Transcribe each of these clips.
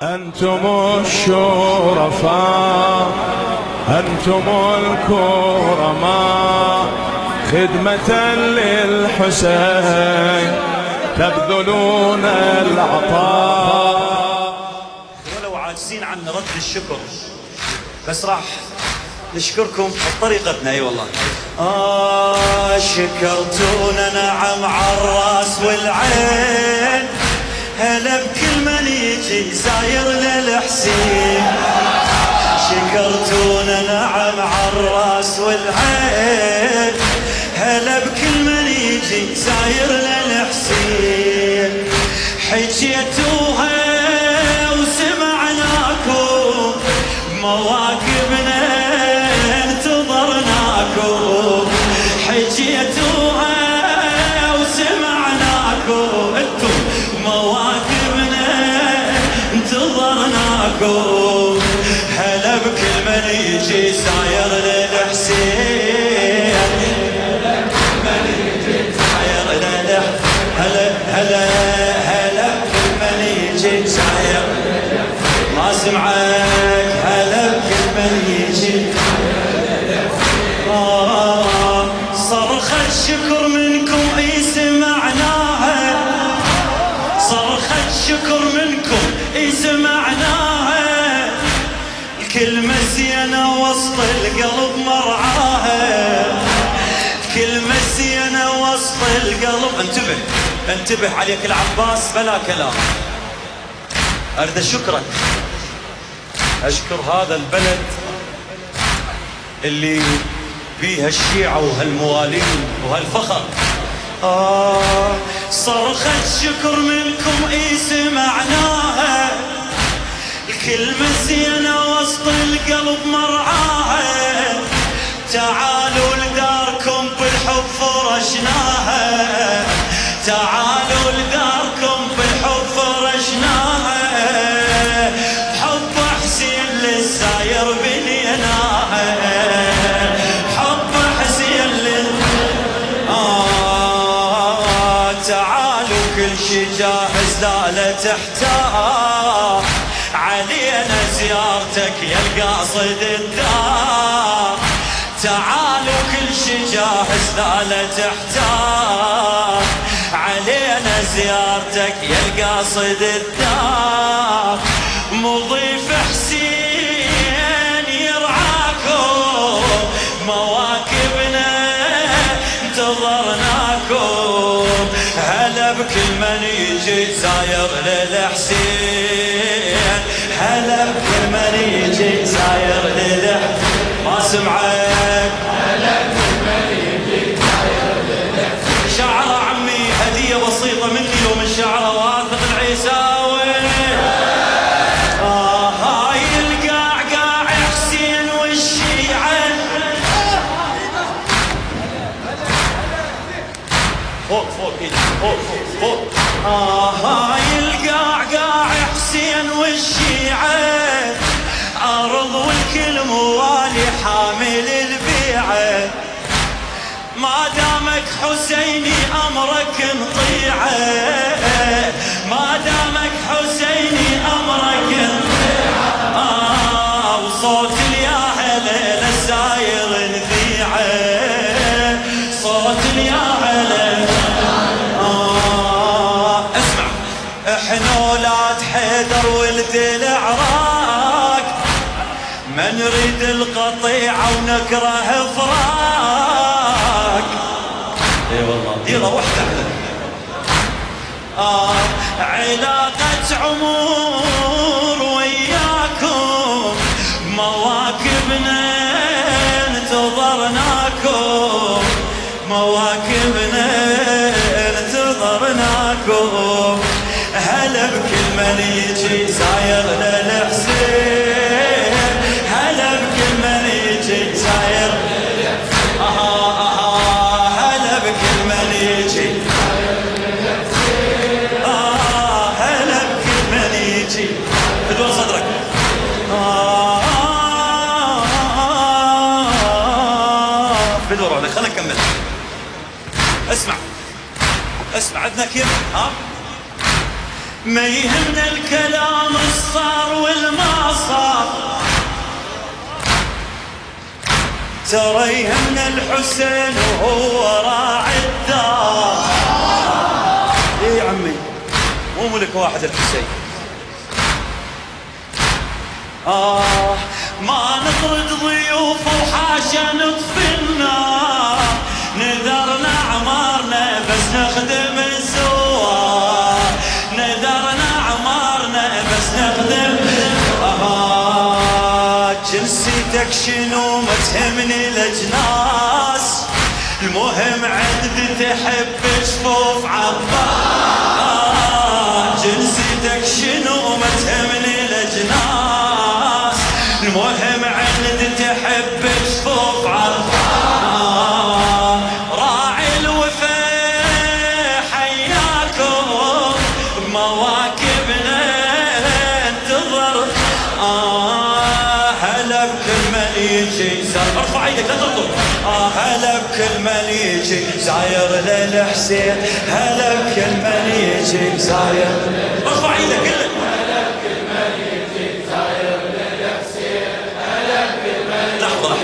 أنتم الشرفاء أنتم الكرماء خدمة للحسين تبذلون العطاء. ولو عاجزين عن رد الشكر بس راح نشكركم بطريقتنا. اي والله شكرتونا نعم عالراس والعين، هلا بكل من يجي زاير للحسين. شكرتونا نعم عالراس والعين، هلا بكل من يجي زاير للحسين. حجيتوها وسمعناكم مواكبنا انتظرناكم. حجيتوها وسمعناكم انتم مواكبنا انتظرناكم. هلا بكل من يجي ساير للحسين، هلا بكل من يجي ساير للحسين. هلا بكل من يجي ساير ما سمعك. هلا بكل من يجي صرخة شكر منكم اي سمعناها. صرخة شكر منكم اي سمعناها. الكلمة زينة وسط القلب مرعاها. كلمة زينة وسط القلب. انتبه انتبه عليك العباس بلا كلام. اريد اشكرك، اشكر هذا البلد اللي بيها الشيعة وهالموالين وهالفخر. صرخة شكر منكم اي سمعناها. الكلمة زينة وسط القلب مرعاها. تعالوا لداركم بالحب فرشناها. تعالوا لداركم بالحب فرشناها. حب حسين للساير بنيناها. حب حسين تعالوا كل شي جاهز لا لا تحتار. علينا زيارتك يا القاصد الدار. تعالوا كل شي جاهز لا لا تحتار. علينا زيارتك يا القاصد الدار. مضيف حسين يرعاكم مواكبنا انتظرناكم. هلا بكل من يجي زاير للحسين. هلا بكل من يجي زاير للحسين ما سمعك. هلا بكل من يجي زاير للحسين. شعره عمي هدية بسيطة مني ومن شعره واثق العيساوي. هاي القاع حسين والشيعة فوق فوق فوق فوق. هاي القاع حسين والشيعة أرض والكل موالي حامل البيعة. ما دامك حسيني أمرك نطيعه. ما دامك حسيني أمرك نطيعه. وصوت الياهل للساير نذيعه. صوت الياهل اسمع. احنا ولاد حيدر ولد العراق. ما نريد القطيعة ونكره فراق. اي والله ديرة وحدة. علاقة عمر وياكم مواكبنا انتظرناكم. مواكبنا انتظرناكم. هلا بكل من يجي زاير للحسين. هلا بكل من يجي زاير للحسين. هلا بكل من يجي هلا بكل من يجي. بدون صدرك. بدون روحك خلينا نكمل. اسمع اسمع عندنا كيف ما يهمنا الكلام الصار والما صار، ترى يهمنا الحسين وهو راعي الدار. ايه يا عمي مو ملك واحد الحسين. ما نطرد ضيوف وحاشا نطفي النار، نذرنا عمارنا بس نخدم الزوار، نذرنا عمارنا بس نخدم. جنسيتك شنو ما تهمني الاجناس، المهم عندي تحب شفوف عباس. جنسيتك شنو ما تهمني الاجناس، المهم عندي تحب شفوف عباس. راعي الوفا حياكم بمواكبنا انتظر. هلا بكل من يجي زاير، ارفع ايدك لا تطلب. هلا بكل من يجي زاير للحسين، هلا بكل من يجي زاير. ارفع ايدك كلك. هلا بكل من يجي زاير للحسين، هلا بكل من.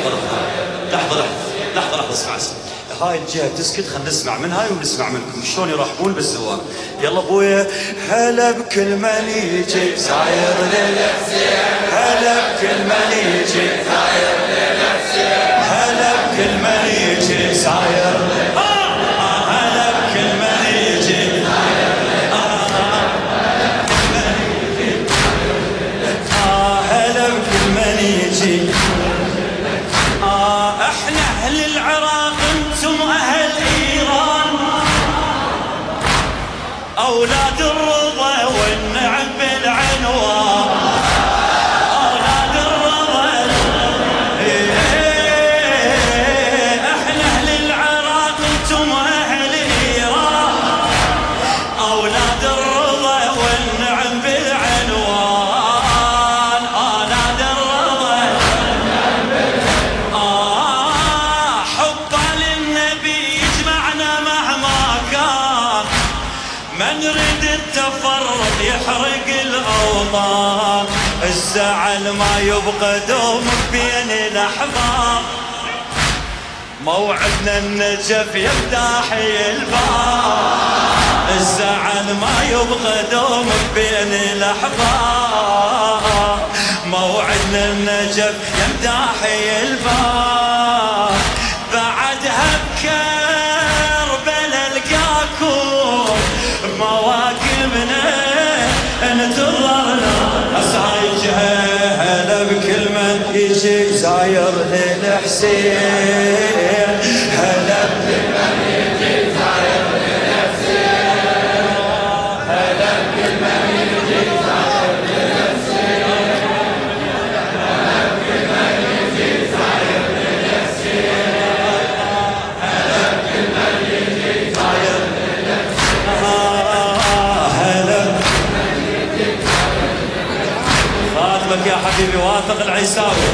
لحظة اسمع. هاي الجهة تسكت، خلينا نسمع من هاي ونسمع منكم شلون يرحبون بالزوار. يلا ابويا. هلا بكل من يجي زاير للحسين، هلا بكل من يجي زاير للحسين، هلا بكل من يجي زاير. هلا بكل من يجي زاير للحسين، هلا بكل من يجي. احنا اهل العراق انتم اهل ايران، اولاد الرضا والنعم بالعنوان، اولاد الرضا. احنا اهل العراق انتم اهل ايران، اولاد الرضا والنعم بالعنوان، اولاد الرضا. حبا للنبي يجمعنا مهما كان، ما نريد التفرق يحرق الاوطان، الزعل ما يبقى دوم بين الاحباب، موعدنا النجف يفتحي الباب، الزعل ما يبقى دوم بين الاحباب، موعدنا النجف يفتحي الباب. بعدها بكربلا القاكم بمواكبنا انتظرنا. اسعيجها هلا بكل من يجي زاير للحسين، هلا بكل من يجي زاير للحسين، هلا بكل من يجي زاير للحسين، هلا بكل من يجي زاير للحسين، هلا بكل من يجي زاير للحسين، هلا بكل من يجي زاير للحسين. خاتمك يا حبيبي واثق العيساوي.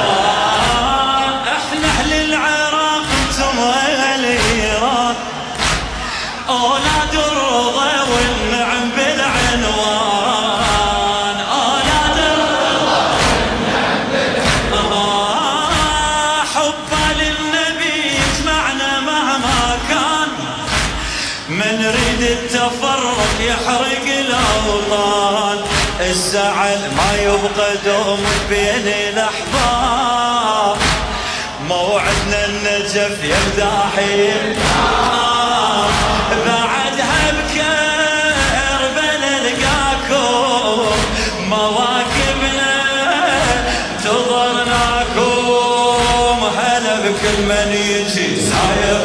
احنا اهل العراق انتم اهل ايران، اولاد الرضا والنعم بالعنوان، اولاد الرضا والنعم بالعنوان. حبا للنبي يجمعنا مهما كان، ما نريد التفرق يحرق الاوطان، الزعل ما يبقى دوم بين الاحباب، موعدنا النجف يمداحي. بعدها بكربلا لقاكم مواكبنا انتظرناكم، هلا بكل من يجي زاير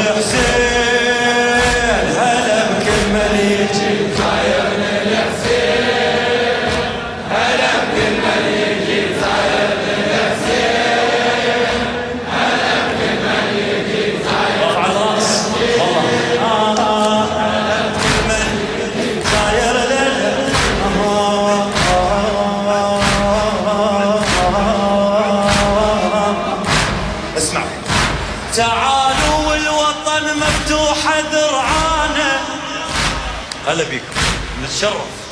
للحسين، هلا بكل من يجي زاير للحسين، هلا بكل من يجي زاير للحسين، هلا بكل من يجي زاير. رفع الراس والله. هلا بكل من يجي زاير اسمع. تعالوا والوطن مفتوح ذرعانه، هلا بيكم نتشرف.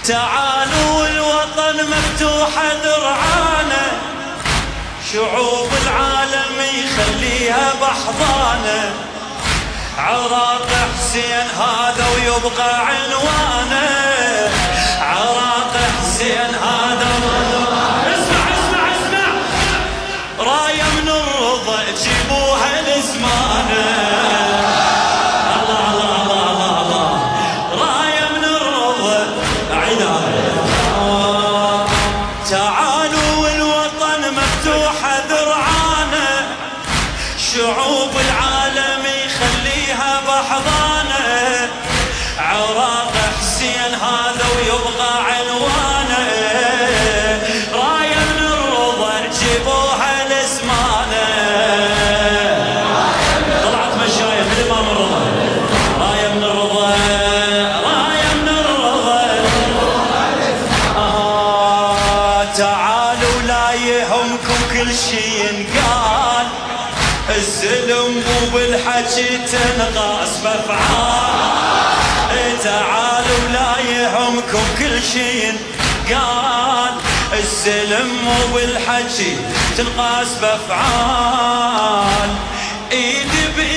تعالوا الوطن مفتوحة ذرعانه، شعوب العالم يخليها بحضانه، عراق حسين هذا ويبقى عنوانه، عراق حسين هذا اسمع اسمع اسمع، راية من الرضا تجيبوها لزمانه، الله الله الله الله الله، راية من الرضا عينها. تعالوا الوطن مفتوحة ذرعانه، شعوب العالم يخليها بحضانه، عراق حسين هذا ويبقى عنوانه، راية من الرضا جيبوها لزمانه. طلعت مشايخ الإمام الرضا، راية من الرضا، راية من الرضا. تعالوا لا يهمكم كل شي ينقال، الزلم مو بالحكي تنقاس بافعال، تعالوا لا يهمكم كل شي قال، الزلم مو بالحكي تنقاس بافعال، ايد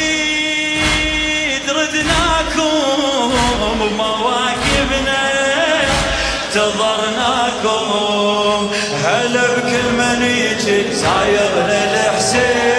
بايد ردناكم بمواكبنا انتظرناكم، هلا بكل من يجي ساير للحسين